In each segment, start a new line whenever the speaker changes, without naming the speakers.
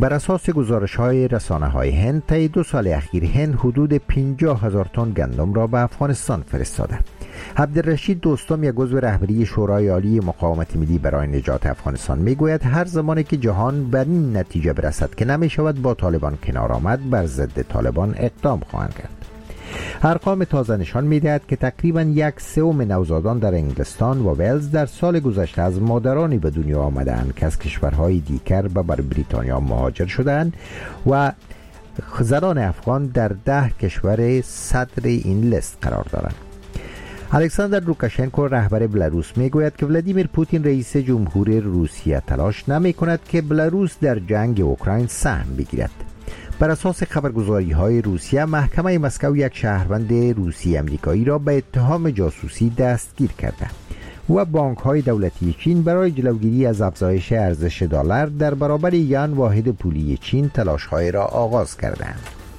بر اساس گزارش‌های رسانه‌های هند، طی 2 سال اخیر هند حدود 50,000 تن گندم را به افغانستان فرستاده. عبدالرشید دوستم، یک عضو رهبری شورای عالی مقاومت ملی برای نجات افغانستان، میگوید هر زمانی که جهان بر این نتیجه برسد که نمی‌شود با طالبان کنار آمد، بر ضد طالبان اقدام خواهند کرد. ارقام تازه نشان می‌دهد که تقریباً 1/3 نوزادان در انگلستان و ولز در سال گذشته از مادرانی به دنیا آمدند که از کشورهای دیگر به بریتانیا مهاجر شدند و زنان افغان در 10 کشور صدر این لیست قرار دارند. الکساندر لوکاشنکو، رهبر بلاروس، میگوید که ولادیمیر پوتین رئیس جمهور روسیه تلاش نمی‌کند که بلاروس در جنگ اوکراین سهم بگیرد. بر اساس خبرگزاری‌های روسیه، محکمه مسکو یک شهروند روسی امریکایی را به اتهام جاسوسی دستگیر کرده و بانک‌های دولتی چین برای جلوگیری از افزایش ارزش دلار در برابر ین واحد پولی چین تلاش‌های را آغاز کردند.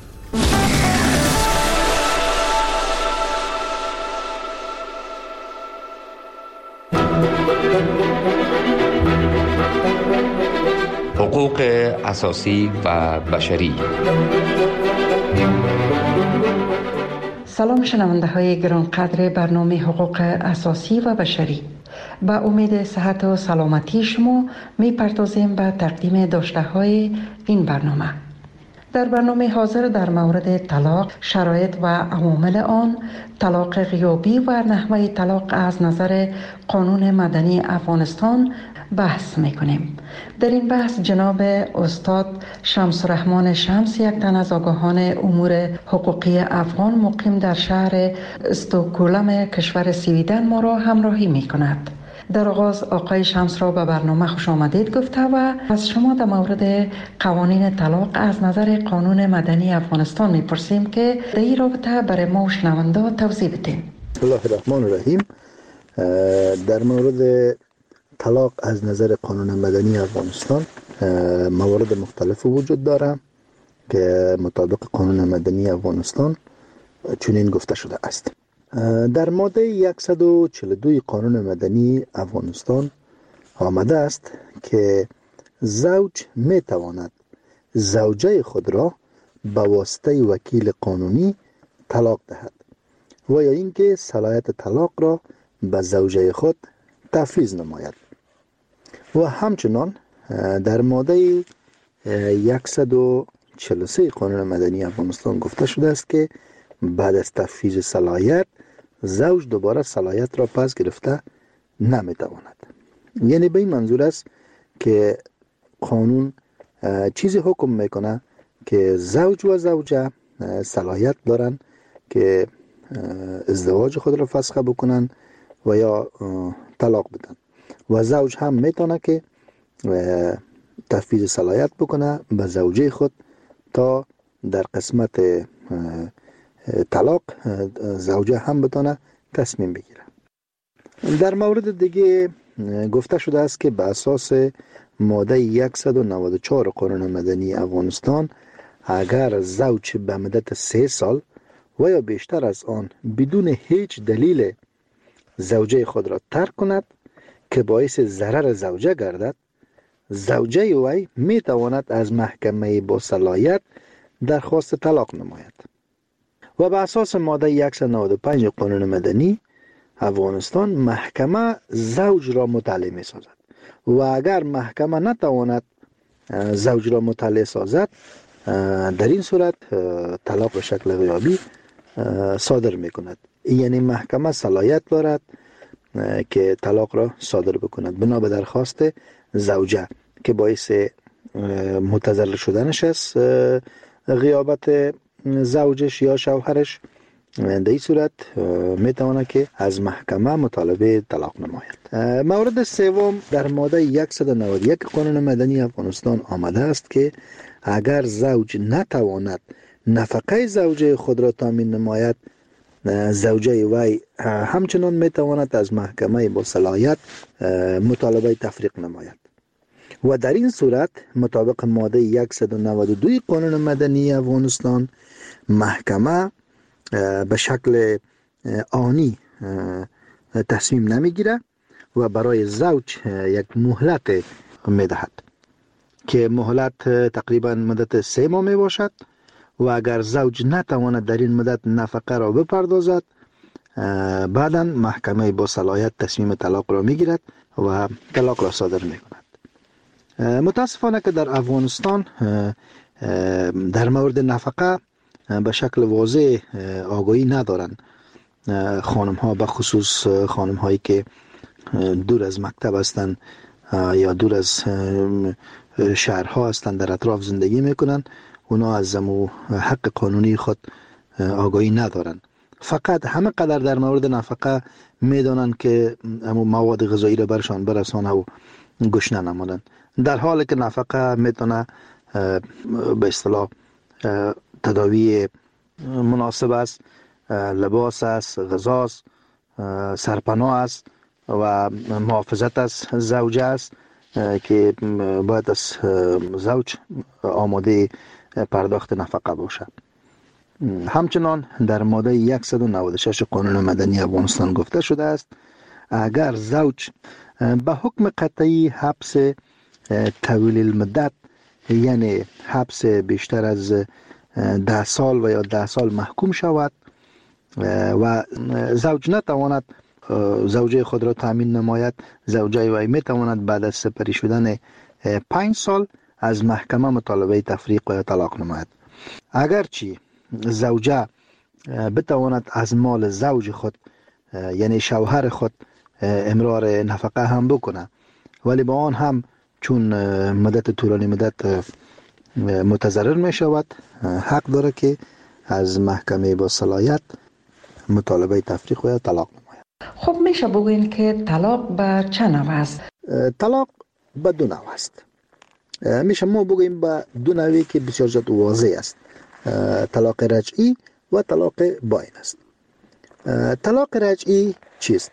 حقوق اساسی و بشری.
سلام شنونده های گرانقدر برنامه حقوق اساسی و بشری. با امید صحت و سلامتی شما می پردازیم به تقدیم داشته های این برنامه. در برنامه حاضر در مورد طلاق، شرایط و عوامل آن، طلاق غیابی و نحوه طلاق از نظر قانون مدنی افغانستان بحث میکنیم. در این بحث جناب استاد شمس الرحمن شمس، یک تن از آگاهان امور حقوقی افغان مقیم در شهر استکهلم کشور سویدن، ما را همراهی میکند. در آغاز آقای شمس را به برنامه خوش آمدید گفته و از شما در مورد قوانین طلاق از نظر قانون مدنی افغانستان میپرسیم که در این رابطه برای ما شنونده توضیح بدین.
بسم الله الرحمن الرحیم. در مورد طلاق از نظر قانون مدنی افغانستان موارد مختلف وجود داره که مطابق قانون مدنی افغانستان چنین گفته شده است. در ماده 142 قانون مدنی افغانستان آمده است که زوج می تواند زوجه خود را به واسطه وکیل قانونی طلاق دهد و یا اینکه صلاحیت طلاق را به زوجه خود تفویض نماید. و همچنان در ماده 143 قانون مدنی افغانستان گفته شده است که بعد از تفویض صلاحیت زوج دوباره صلاحیت را پس گرفته نمیتواند. یعنی به این منظور است که قانون چیزی حکم میکنه که زوج و زوجه صلاحیت دارن که ازدواج خود را فسخ بکنن و یا طلاق بدن و زوج هم میتونه که تفویض صلاحیت بکنه به زوجه خود تا در قسمت طلاق زوجه هم بتونه تصمیم بگیره. در مورد دیگه گفته شده است که به اساس ماده 194 قانون مدنی افغانستان اگر زوج به مدت 3 سال و یا بیشتر از آن بدون هیچ دلیل زوجه خود را ترک کند که باعث ضرر زوجه گردد، زوجه وی می تواند از محکمه با صلاحیت درخواست طلاق نماید. و به اساس ماده 195 قانون مدنی افغانستان محکمه زوج را مطلع می سازد و اگر محکمه نتواند زوج را مطلع سازد، در این صورت طلاق به شکل غیابی صادر می کند. یعنی محکمه صلاحیت دارد که طلاق را صادر بکند بنا به درخواست زوجه که باعث متضرر شدنش است غیابت زوجش یا شوهرش. در این صورت میتواند که از محکمه مطالبه طلاق نماید. مورد سوم در ماده 191 قانون مدنی افغانستان آمده است که اگر زوج نتواند نفقه زوجه خود را تامین نماید، زوجه وی همچنان میتواند از محکمه با صلاحیت مطالبه تفریق نماید و در این صورت مطابق ماده 192 قانون مدنی افغانستان محکمه به شکل آنی تصمیم نمیگیره و برای زوج یک مهلت میدهد که مهلت تقریبا مدت 3 ماه می باشد و اگر زوج نتواند در این مدت نفقه را بپردازد، بعدا محکمه با صلاحیت تصمیم طلاق را می گیرد و طلاق را صادر می کند. متاسفانه که در افغانستان در مورد نفقه به شکل واضح آگاهی ندارند خانم ها، به خصوص خانم هایی که دور از مکتب هستند یا دور از شهرها هستند، در اطراف زندگی میکنند. اونا از حق قانونی خود آگاهی ندارند. فقط همه قدر در مورد نفقه میدانند که مواد غذایی را برشان برسانه و گوش ننمودند، در حالی که نفقه میتونه به اصطلاح تداوی مناسب است، لباس است، غذا است، سرپناه است و محافظت از زوجه است که باید از زوج آماده پرداخت نفقه باشد. همچنان در ماده 196 قانون مدنی افغانستان گفته شده است اگر زوج به حکم قطعی حبس طویل المدت، یعنی حبس بیشتر از 10 سال و یا 10 سال محکوم شود و زوج نتواند زوجه خود را تامین نماید، زوجه وی می تواند بعد از سپری شدن 5 سال از محکمه مطالبه تفریق و طلاق نماید. اگرچه زوجه بتواند از مال زوج خود یعنی شوهر خود امرار نفقه هم بکنه، ولی با آن هم چون مدت طولانی مدت متضرر می شود، حق داره که از محکمه با صلاحیت مطالبه تفریق و طلاق نماید.
خب میشه بگوین که طلاق به چه نوع است؟
طلاق به 2 نوع است. میشه ما بگوییم به 2 نوعی که بسیار زیاد واضح است. طلاق رجعی و طلاق باین است. طلاق رجعی چیست؟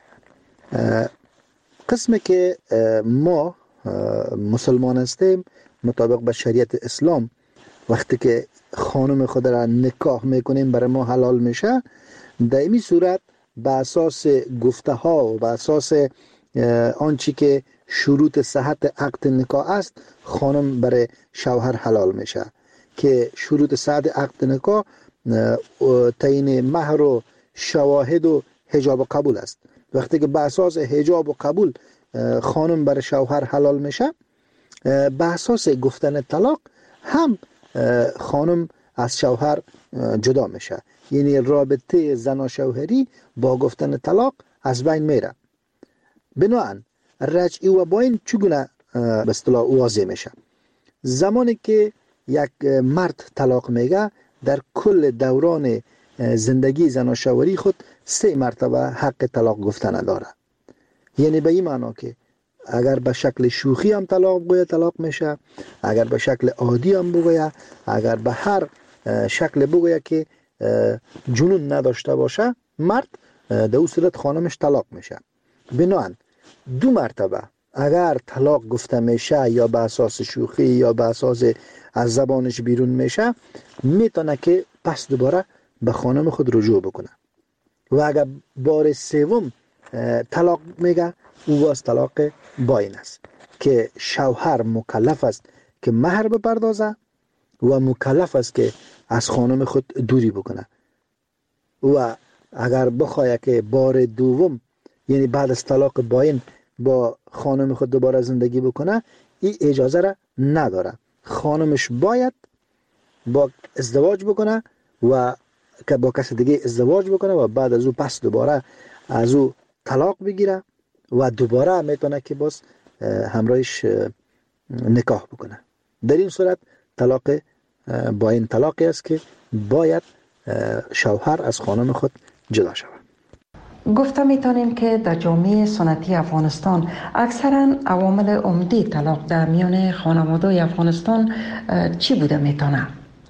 قسمی که ما مسلمان هستیم مطابق به شریعت اسلام وقتی که خانم خود را نکاح میکنیم برای ما حلال میشه، در این صورت به اساس گفته ها و به اساس آنچه که شروط صحت عقد نکاح است خانم برای شوهر حلال میشه که شروط صحت عقد نکاح تعیین مهر و شواهد و حجاب و قبول است. وقتی که به اساس حجاب و قبول خانم برای شوهر حلال میشه، به اساس گفتن طلاق هم خانم از شوهر جدا میشه، یعنی رابطه زن و شوهری با گفتن طلاق از بین میره. بنابراین رجعی و باین چگونه به اصطلاح واضح میشه؟ زمانی که یک مرد طلاق میگه در کل دوران زندگی زن و شوهری خود 3 مرتبه حق طلاق گفتن داره. یعنی به این معنا که اگر به شکل شوخی هم طلاق بگوید طلاق میشه، اگر به شکل عادی هم بگوید، اگر به هر شکل بگوید که جنون نداشته باشه مرد، در اون صورت خانمش طلاق میشه. بنابراین 2 مرتبه اگر طلاق گفته میشه یا به اساس شوخی یا به اساس از زبانش بیرون میشه، میتونه که پس دوباره به خانم خود رجوع بکنه و اگر بار 3 طلاق میگه او باز طلاق باین است که شوهر مکلف است که مهر بپردازه و مکلف است که از خانم خود دوری بکنه و اگر بخواد که بار 2 یعنی بعد از طلاق باین با خانم خود دوباره زندگی بکنه، این اجازه را نداره. خانمش باید با ازدواج بکنه و که با کس دیگه ازدواج بکنه و بعد از او پس دوباره از او طلاق بگیره و دوباره میتونه که باز همراهش نکاح بکنه. در این صورت طلاق باین طلاقی است که باید شوهر از خانم خود جدا شود.
گفته میتونیم که در جامعه سنتی افغانستان اکثرا عوامل عمده طلاق در میان خانواده‌های افغانستان چی بوده میتونه؟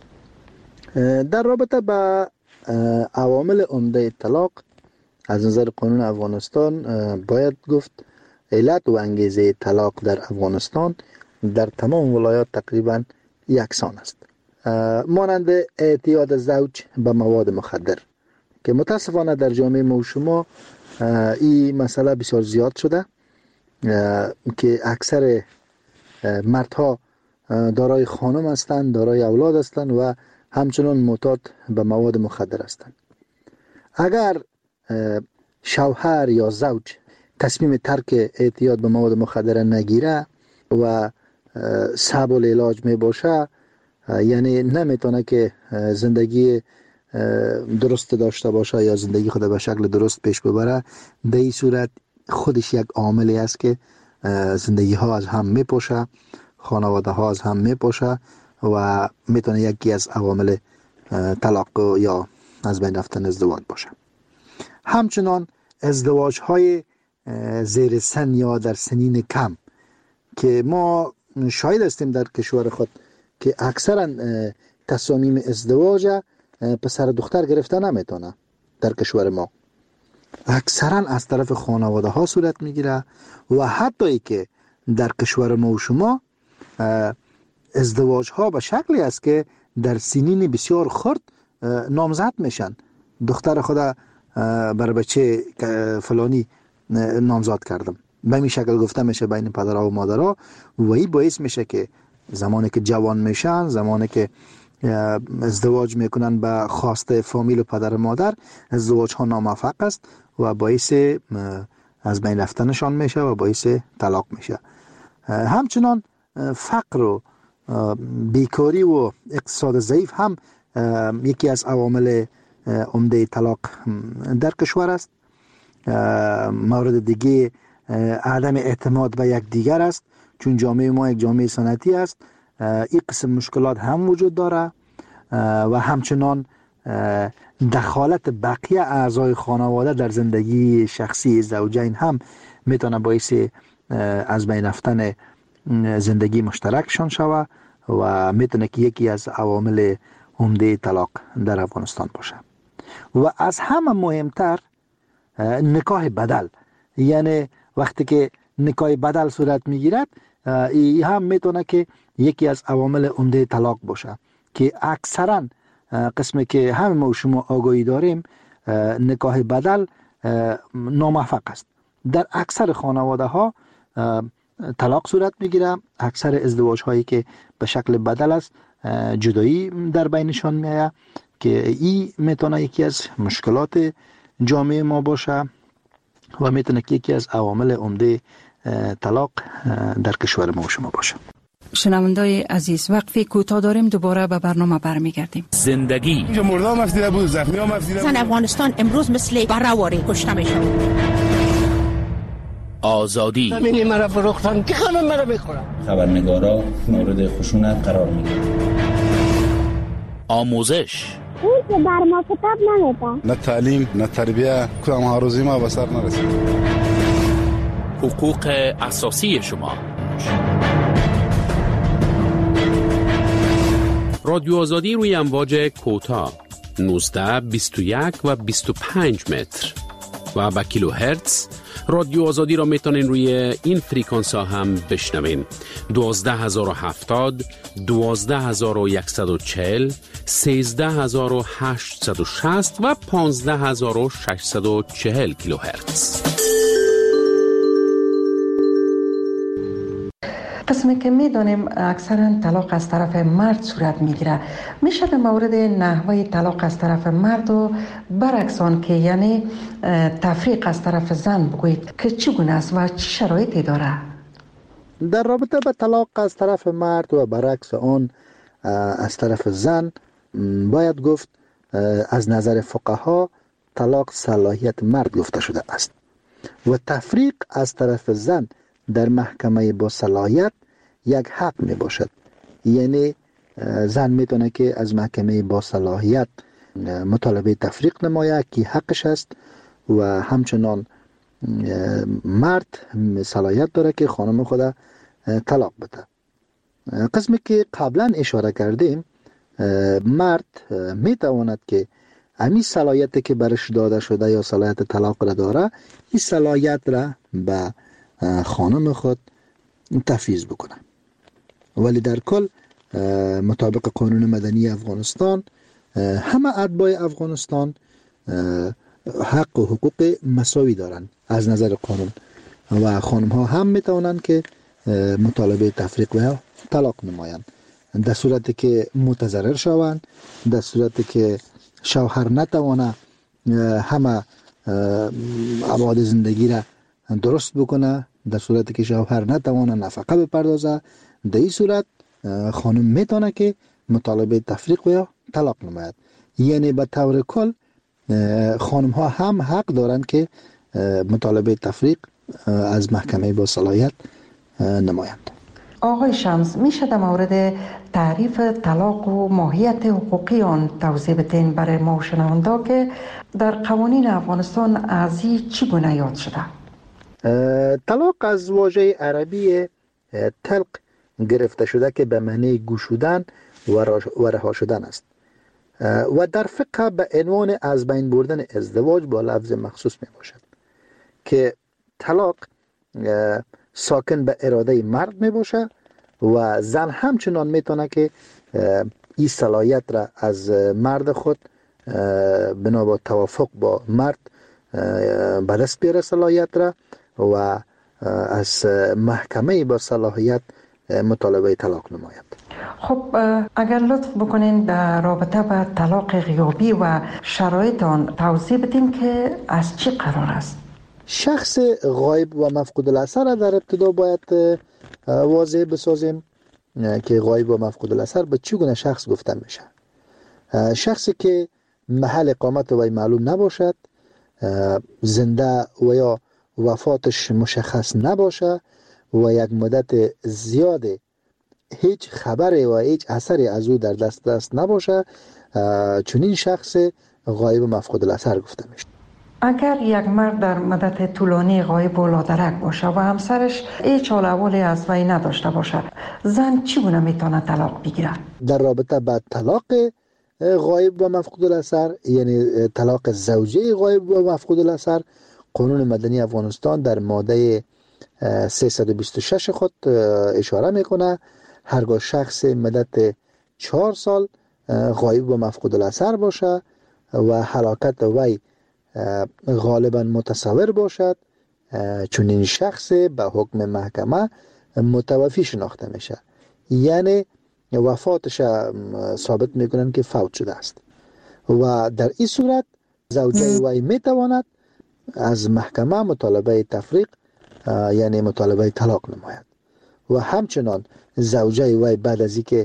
در رابطه با عوامل عمده طلاق از نظر قانون افغانستان باید گفت علت و انگیزه طلاق در افغانستان در تمام ولایات تقریبا یکسان است، مانند اعتیاد زوج به مواد مخدر که متاسفانه در جامعه ما و شما این مسئله بسیار زیاد شده که اکثر مردها دارای خانم هستند، دارای اولاد هستند و همچنان معتاد به مواد مخدر هستند. اگر شوهر یا زوج تصمیم ترک اعتیاد به مواد مخدر نگیره و صعب العلاج می باشه، یعنی نمیتونه که زندگی درست داشته باشه یا زندگی خود به شکل درست پیش ببره، در این صورت خودش یک عاملی است که زندگی ها از هم میپاشه، خانواده ها از هم میپاشه و میتونه یکی از عوامل طلاق یا از بین رفتن ازدواج باشه. همچنان ازدواج های زیر سن یا در سنین کم که ما شاهد هستیم در کشور خود که اکثرا تصامیم ازدواج پسر دختر گرفته نمیتونه. در کشور ما اکثرا از طرف خانواده ها صورت میگیره و حتی ای که در کشور ما و شما ازدواج ها به شکلی است که در سنین بسیار خرد نامزد میشن. دختر خدا بر بچه فلانی نامزد کردم، به این شکل گفته میشه بین پدرها و مادرها و این باعث میشه که زمانی که جوان میشن، زمانی که ازدواج میکنن به خواسته فامیل و پدر و مادر، ازدواج ها ناموفق است و باعث از بین رفتنشان میشه و باعث طلاق میشه. همچنان فقر و بیکاری و اقتصاد ضعیف هم یکی از عوامل عمده طلاق در کشور است. مورد دیگه عدم اعتماد به یک دیگر است، چون جامعه ما یک جامعه سنتی است. این قسم مشکلات هم وجود داره و همچنان دخالت بقیه اعضای خانواده در زندگی شخصی زوجین هم میتونه باعث از بین رفتن زندگی مشترکشان شوه و میتونه که یکی از عوامل عمده طلاق در افغانستان باشه. و از همه مهمتر نکاح بدل، یعنی وقتی که نکاح بدل صورت میگیرد، این هم میتونه که یکی از عوامل عمده طلاق باشه که اکثرا قسمی که همه ما و شما آگاهی داریم نکاح بدل ناموفق است. در اکثر خانواده ها طلاق صورت میگیره. اکثر ازدواج هایی که به شکل بدل است جدایی در بینشان میآید که این میتونه یکی از مشکلات جامعه ما باشه و میتونه که یکی از عوامل عمده طلاق در کشور ما و شما باشه.
شنوندای عزیز، وقفه کوتاه داریم، دوباره به برنامه برمیگردیم.
زندگی
اینجا مردم افسیده بود، زخمی هم افسیده بود.
افغانستان امروز مثل برهواری کشته میشه.
آزادی
همین مرا فروختن که خانم مرا بخورم.
خبرنگارا مورد خشونت قرار میگیرن.
آموزش
اون که بر ما کتاب نمیده،
نه تعلیم نه تربیه، کدام هاروزی ما به سر نرسید.
حقوق اساسی شما. رادیو آزادی روی امواج کوتاه 19 21 و 25 متر و با کیلو هرتز. رادیو آزادی را میتونین روی این فریکانس ها هم بشنوین: 12070 12140 13860 و 15640 کیلو هرتز.
قسمی که میدانیم اکثرا طلاق از طرف مرد صورت میگیره، میشه در مورد نحوه طلاق از طرف مرد و برعکس آن که یعنی تفریق از طرف زن بگویید که چگونه است و چه شرایطی داره؟
در رابطه با طلاق از طرف مرد و برعکس آن از طرف زن باید گفت از نظر فقها طلاق صلاحیت مرد گفته شده است و تفریق از طرف زن در محکمه با صلاحیت یک حق می باشد. یعنی زن میتونه که از محکمه با صلاحیت مطالبه تفریق نماید که حقش است و همچنان مرد صلاحیت داره که خانم خود طلاق بده. قسمی که قبلا اشاره کردیم، مرد میتواند که همین صلاحیت که برش داده شده یا صلاحیت طلاق را داره، این صلاحیت را به خانم خود تفویض بکنه. ولی در کل مطابق قانون مدنی افغانستان همه اتباع افغانستان حق و حقوق مساوی دارند از نظر قانون و خانم ها هم میتوانند که مطالبه تفریق و طلاق نمایند. در صورتی که متضرر شوند، در صورتی که شوهر نتوانه همه ابعاد زندگی را درست بکنه، در صورتی که شوهر نتوانه نفقه بپردازه، در این صورت خانم میتونه که مطالبه تفریق و یا طلاق نماید. یعنی به طور کل خانم ها هم حق دارند که مطالبه تفریق از محکمه با صلاحیت نمایند.
آقای شمس، میشه در مورد تعریف طلاق و ماهیت حقوقی آن توضیح بدین برای ما شنوندا که در قوانین افغانستان از چی گونه یاد شده؟
طلاق از واژه عربی طلق گرفته شده که به معنی گشودن و رها شدن است و در فقه به عنوان از بین بردن ازدواج با لفظ مخصوص می باشد که طلاق ساکن به اراده مرد می باشه و زن همچنان می تونه که این صلاحیت را از مرد خود بنا با توافق با مرد به دست بیاره صلاحیت را و از محکمه با صلاحیت مطالبه طلاق نماید.
خب اگر لطف بکنین در رابطه با طلاق غیابی و شرایط آن توضیح بدین که از چی قرار است؟
شخص غایب و مفقود الاثر را در ابتدا باید واضح بسازیم که غایب و مفقود الاثر به چگونه شخص گفته میشه. شخصی که محل اقامت وی معلوم نباشد، زنده و یا وفاتش مشخص نباشه و یک مدت زیاد هیچ خبری و هیچ اثری از او در دست نباشه، چنین شخص غایب و مفقود الاثر گفته میشه.
اگر یک مرد در مدت طولانی غایب و لادرک باشه و همسرش هیچ حال احوالی از وی نداشته باشه، زن چگونه میتونه طلاق بگیره؟
در رابطه با طلاق غایب و مفقود الاثر، یعنی طلاق زوجه غایب و مفقود الاثر، قانون مدنی افغانستان در ماده 326 خود اشاره میکنه هرگاه شخص مدت 4 سال غایب و مفقود الاثر باشه و هلاکت وی غالبا متصور باشد، چون این شخص به حکم محکمه متوفی شناخته میشه، یعنی وفاتش ثابت میکنن که فوت شده است و در این صورت زوجه وی میتواند از محکمه مطالبه تفریق یعنی مطالبه طلاق نماید و همچنان زوجه وی بعد از اینکه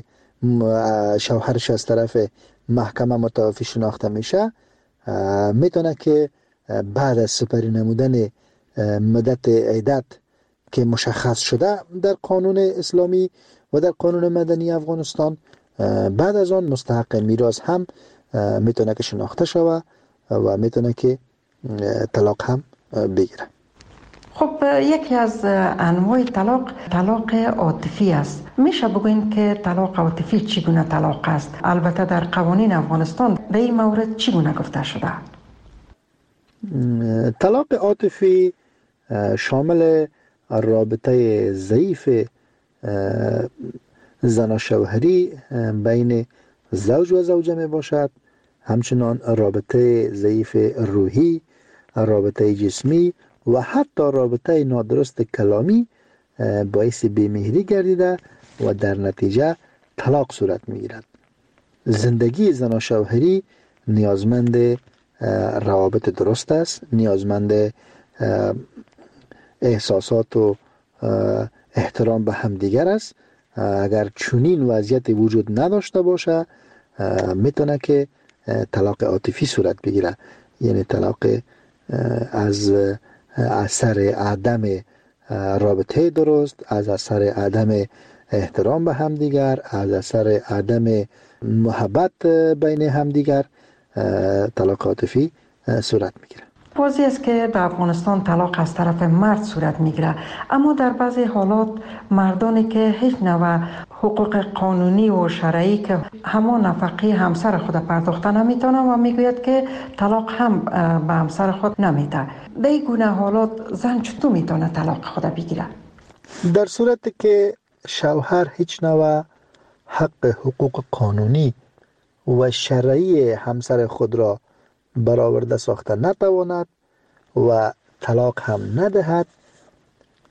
شوهرش از طرف محکمه متوفی شناخته میشه میتونه که بعد از سپری نمودن مدت عدت که مشخص شده در قانون اسلامی و در قانون مدنی افغانستان، بعد از آن مستحق میراث هم میتونه که شناخته شوه و میتونه که طلاق هم بگیره.
خب یکی از انواع طلاق عاطفی است. میشه بگوین که طلاق عاطفی چگونه طلاق است؟ البته در قوانین افغانستان در این مورد چگونه گفته شده؟
طلاق عاطفی شامل رابطه ضعیف زناشوهری بین زوج و زوجه می باشد، همچنان رابطه ضعیف روحی، رابطه جسمی و حتی رابطه نادرست کلامی باعث بیمهری گردیده و در نتیجه طلاق صورت می گیرد. زندگی زناشوهری نیازمند روابط درست است، نیازمند احساسات و احترام به همدیگر است. اگر چنین وضعیت وجود نداشته باشه میتونه که طلاق عاطفی صورت بگیره، یعنی طلاق از اثر عدم رابطه درست، از اثر عدم احترام به همدیگر، از اثر عدم محبت بین همدیگر طلاق عاطفی صورت میگیره.
واضح است که در افغانستان طلاق از طرف مرد صورت میگیره، اما در بعضی حالات مردانی که هیچ نوع حقوق قانونی و شرعی که همان نفقه همسر خود پرداخته نمیتونه و میگوید که طلاق هم به همسر خود نمیده. در این گونه حالات زن چطور میتونه طلاق خود بگیره؟
در صورتی که شوهر هیچ نوع حق حقوق قانونی و شرعی همسر خود را برآورده ساخته نتواند و طلاق هم ندهد،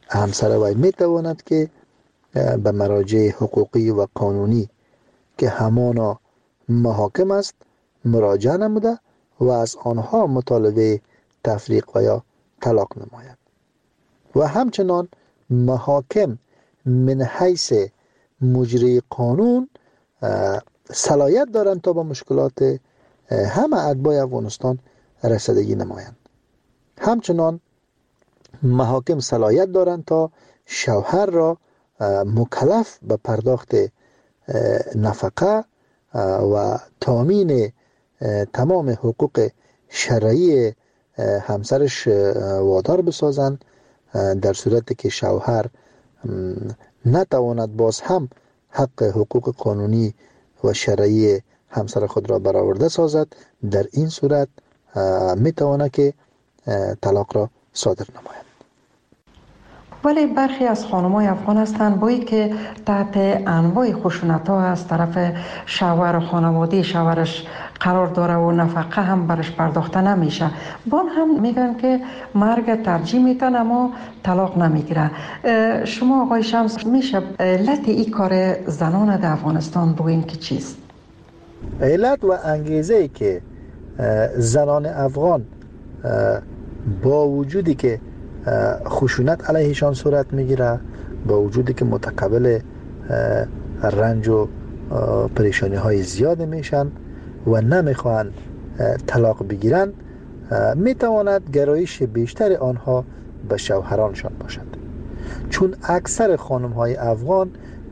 همسر وی می تواند که به مراجع حقوقی و قانونی که همانا محاکم است مراجعه نموده و از آنها مطالبه تفریق و یا طلاق نماید. و همچنان محاکم من حیث مجری قانون صلاحیت دارند تا با مشکلات همه اتباع افغانستان رسیدگی نمایند. همچنان محاکم صلاحیت دارند تا شوهر را مکلف به پرداخت نفقه و تامین تمام حقوق شرعی همسرش وادار بسازند، در صورتی که شوهر نتواند باز هم حق حقوق قانونی و شرعی همسر خود را برآورده سازد. در این صورت میتواند که طلاق را صادر نماید.
ولی برخی از خانم‌های افغان هستند بایی که تحت انواع خشونت‌ها از طرف شوهر و خانواده شوهرش قرار داره و نفقه هم برش پرداخته نمیشه، بان هم میگن که مرگ ترجیح میتن اما طلاق نمیگیره. شما آقای شمس میشه علت این کار زنان در افغانستان بگوین که چیست؟
علت و انگیزه که زنان افغان با وجودی که خشونت علیهشان صورت میگیره، با وجودی که متقبل رنج و پریشانی های زیاد میشن و نمیخوان طلاق بگیرن، میتواند گرایش بیشتر آنها به شوهرانشان باشد. چون اکثر خانم های افغان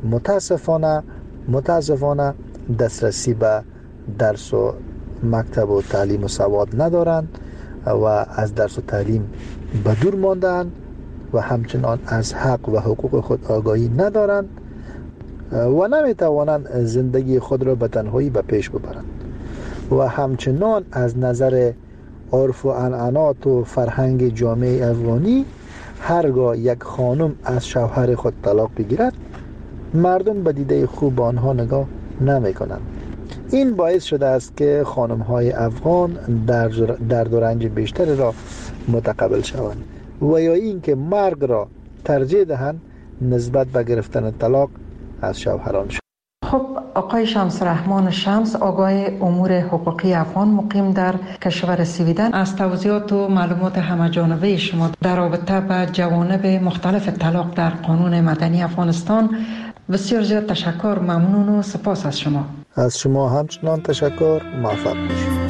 متاسفانه دسترسی به درس و مکتب و تعلیم و سواد ندارند و از درس و تعلیم به دور ماندند و همچنان از حق و حقوق خود آگاهی ندارند و نمیتوانند زندگی خود را به تنهایی به پیش ببرند و همچنان از نظر عرف و عنعنات و فرهنگ جامعه افغانی هرگاه یک خانم از شوهر خود طلاق بگیرد مردم به دیده خوب آنها نگاه نمی کنند. این باعث شده است که خانم های افغان درد و رنج بیشتر را متقبل شوند و یا این که مرگ را ترجیح دهند نسبت به گرفتن طلاق از شوهرانشان.
خب آقای شمس رحمان شمس، آگاه امور حقوقی افغان مقیم در کشور سویدن، از توضیحات و معلومات همه‌جانبه شما در رابطه با جوانب مختلف طلاق در قانون مدنی افغانستان بسیار زیاد تشکر، ممنون و سپاس از شما.
از شما همچنان تشکر، موفق باشید.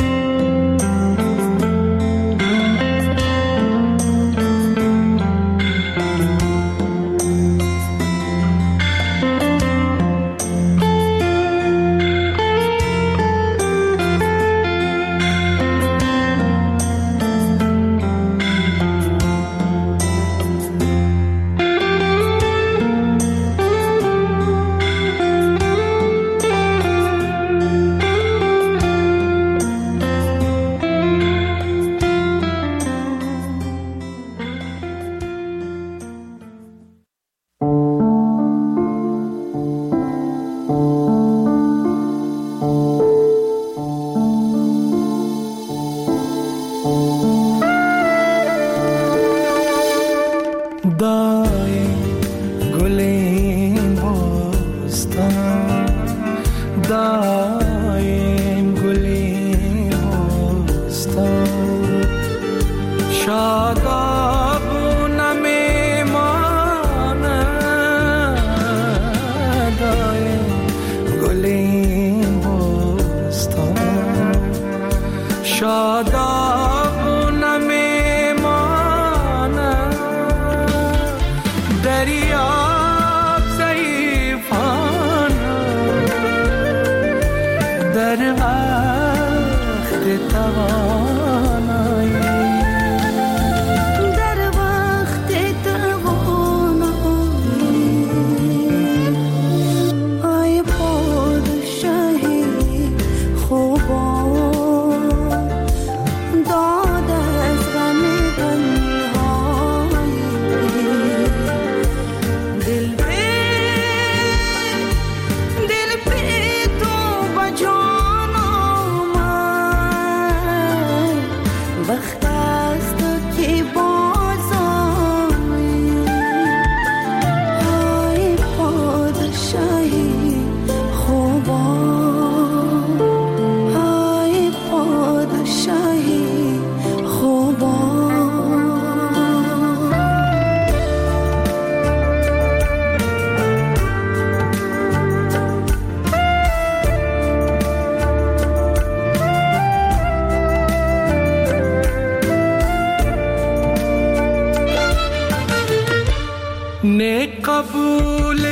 نه قبول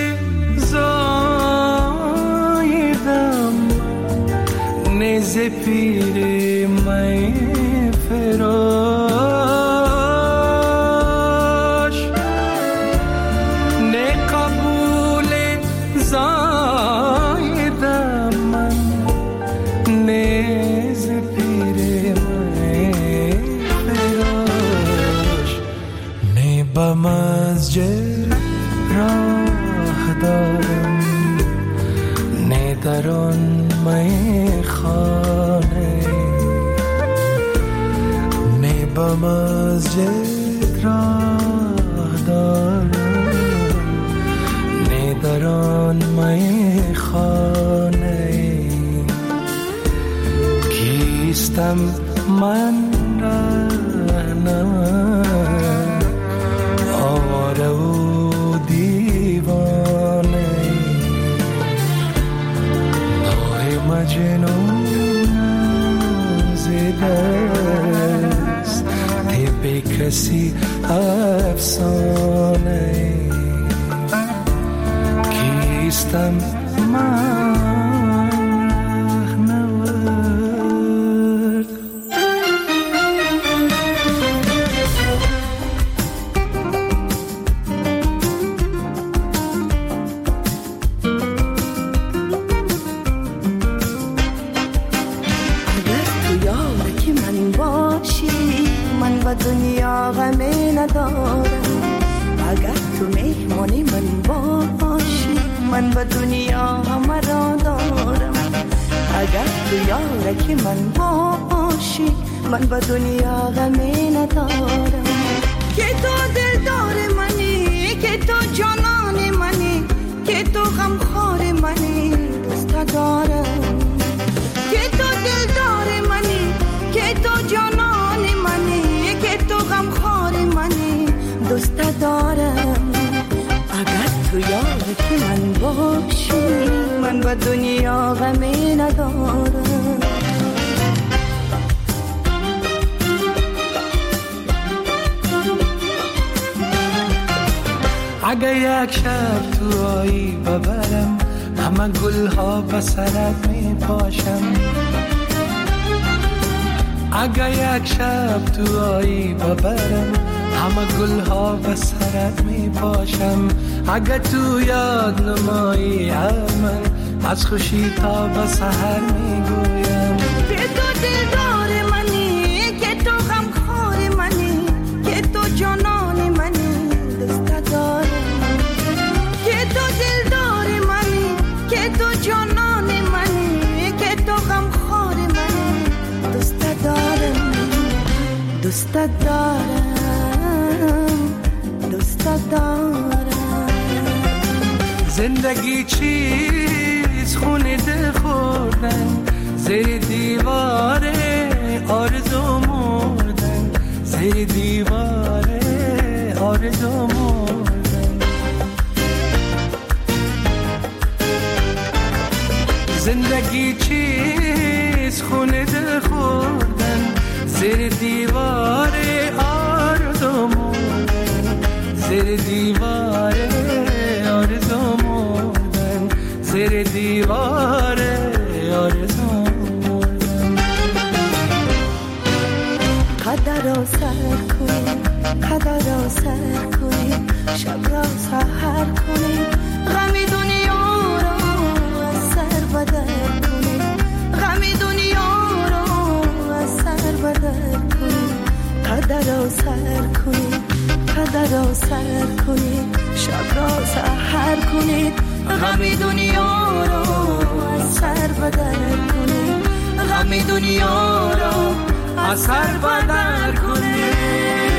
زایدم نه ز پیر می فراش نه قبول زایدم من نه ز پیر می فراش نه به مسجد راه دارم نه در آن میخانه نه به مسجد راه دارم نه در آن میخانه کیستم من رهنم آواره و دیوانه نوع مجنون زده است طب کسی افسانه کیستم من
دنیا غمی ندارم اگر تو مهمانی من باشی من به دنیا همه را دارم اگر تو یارکی من باشی من به دنیا غمی ندارم که تو دلدار منی که تو جانان منی که تو غمخوار منی دوست دارم که تو دلدار منی که تو جانان منی تو غمخوار منی دوست دارم اگر تو یارکی من باشی من به دنیا غمی ندارم
اگر یک شب تو آیی ببرم همه گلها به سرت می پاشم اگر یک شب تو آیی ببرم همه گلها به سرت می پاشم اگر تو یاد نمایی من از خوشی تا به سحر می گویم
که تو دلدار منی که تو غمخوار منی که تو جانان منی دوست دارم که تو دلدار منی که تو جانان منی که تو غمخوار منی دوست دارم دوست دارم دوست دارم
زندگی چیز خونه دل خوردن زیر دیواره آرزو مردن زیر دیواره آرزو مردن زندگی چیز خونه دل خوردن زیر دیواره آرزو مردن زیر دیواره آرزو مردن زیر دیواره آرزو مردن
قدر را سر کنی قدر را سر کنی شب را سحر کنی غمی دنیا را از سر بدر کنی غمی دنیا را از سر بدر کنی قدر را سر کنی قدر را سر کنی شب را سحر کنی غمی دنیا را از سر بدر کنی غمی دنیا را از سر بدر کنی